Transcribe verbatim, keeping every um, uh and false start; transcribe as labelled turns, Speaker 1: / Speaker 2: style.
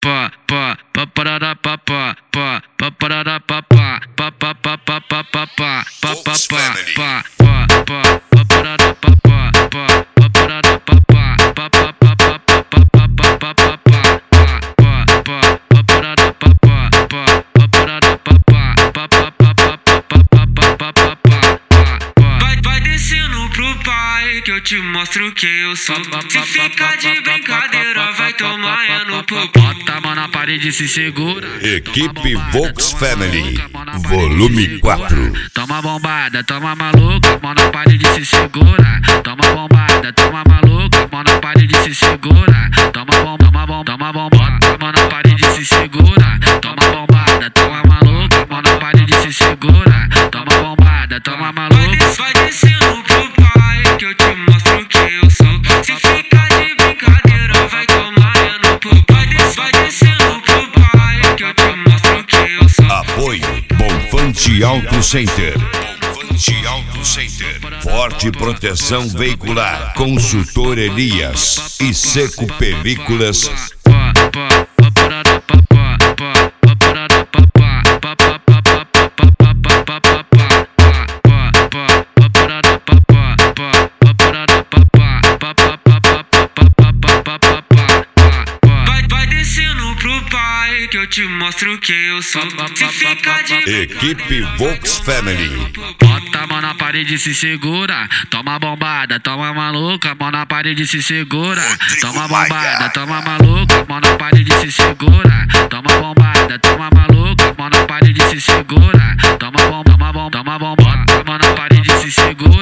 Speaker 1: pá, pá, pá, parará, pá, pá, pá, pá, parará, pá, pá, pá, pá, pá, pá, pá, pá, pá, pá, pá, pá, pá, pá, pá, parará, pá, pá, pá, pá, parará, pá, pá, pá, pá, pá, pá, pá, pá, pá, pá, pá, pá, que eu te mostro quem eu sou. Se ficar de brincadeira, vai tomar é no popô. Bota a mão na parede e se segura.
Speaker 2: Equipe Vox Family, volume quatro.
Speaker 1: Toma bombada, toma maluca, mão na parede e se segura. Toma bombada, toma maluca, mão na parede e se segura. Toma bomba, toma bomba, toma bomba. Bota a mão na parede e se segura. Toma bombada, toma maluca, mão na parede e se segura. Toma bombada, toma maluca. Vai descendo pro pai que eu te mostro quem eu sou. Se ficar de brincadeira, vai tomar é no popô. Vai descendo pro pai que eu te mostro quem eu sou.
Speaker 2: Apoio Bonfante Auto Center. Bonfante Auto Center. Forte proteção veicular. Consultor Elias e Seco Películas.
Speaker 1: Que eu te mostro quem eu sou. Se ficar de
Speaker 2: Equipe Vox Family.
Speaker 1: Bota a mão na parede e se segura. Toma bombada, toma maluca, mão na parede e se segura. Toma bombada, toma maluca, mão na parede e se segura. Toma bombada, toma maluca, mão na parede e se segura. Toma bomba, toma bomba, toma bomba. Bota a mão na parede e se segura.